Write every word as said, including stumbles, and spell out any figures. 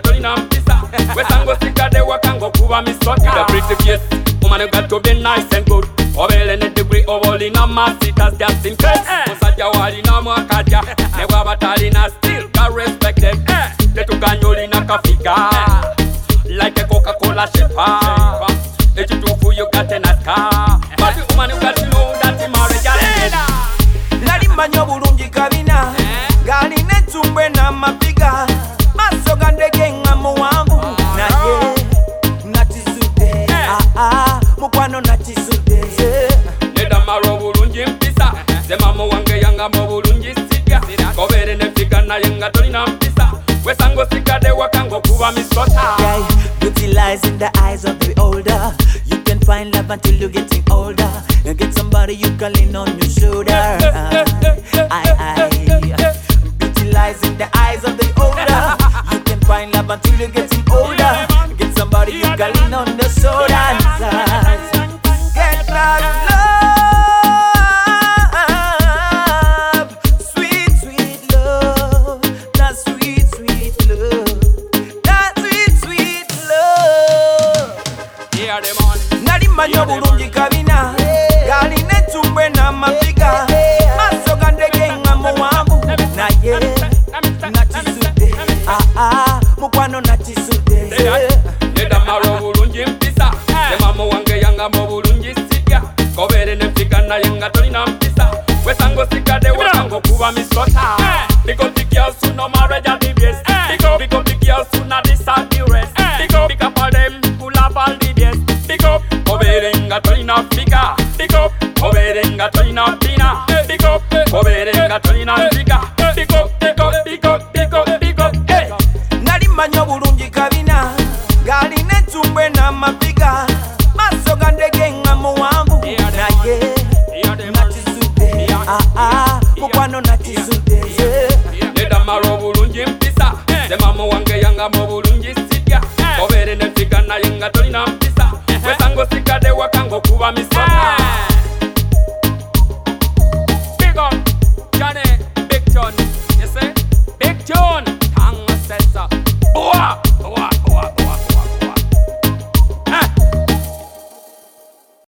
tolina mpisa wesango sikade wakango kuba misota with a pretty face woman you got to be nice and good obele ne degree obolina masters just in case musajja walina mwakadya ne bwaba talina still got respected tetukanyolina kafika like a Coca-Cola shepa ekituufu you got a nascar but the woman you got to know that the marriage alena nali manyo bulungi kabina gali netumbwe na mapiga maso gandege ngamo wangu naye natisude ah ah mukwano natisude nedamaro bulungi mpisa zemamo wange yanga mo bulungi siga kobere ne fika na yenga tolina mpisa wesango sikade wakango kuba misota. Beauty lies in the eyes of the older. You can find love until you're getting older. You get somebody you can lean on your shoulder. I, I. Beauty lies in the eyes of the older. You can find love until you're getting older. You get somebody you can lean on the shoulder. Get love, love, sweet, sweet love, that sweet, sweet love, that sweet, sweet love. Hear them on. Nali manyo bulungi kabina gali netumbwe na mapiga maso gandege ngamo wangu naye natisude ah ah mukwano natisude nedamaro bulungi mpisa zemamo wange yanga mo bulungi siga kobere ne fika na yenga tolina mpisa wesango sikade wakango kuba misota because the girls who no marriage are the best because because the girls who not decide the rest because because all them who love all the best because kobere nga tolina fika because kobere nga tolina pina because kobere nga tolina fika because because because because because hey nali manyo bulungi kabina gali netumbwe na mapiga maso gandege ngamo wangu naye natisude ah ah mukwano natisude nedamaro bulungi mpisa zemamo wange yanga mo bulungi siga kobere ne fika na yenga tolina mpisa wesango sikade wakango kuba misota. Big up Johnny Big John, you see Big John Tanga Sessa Boa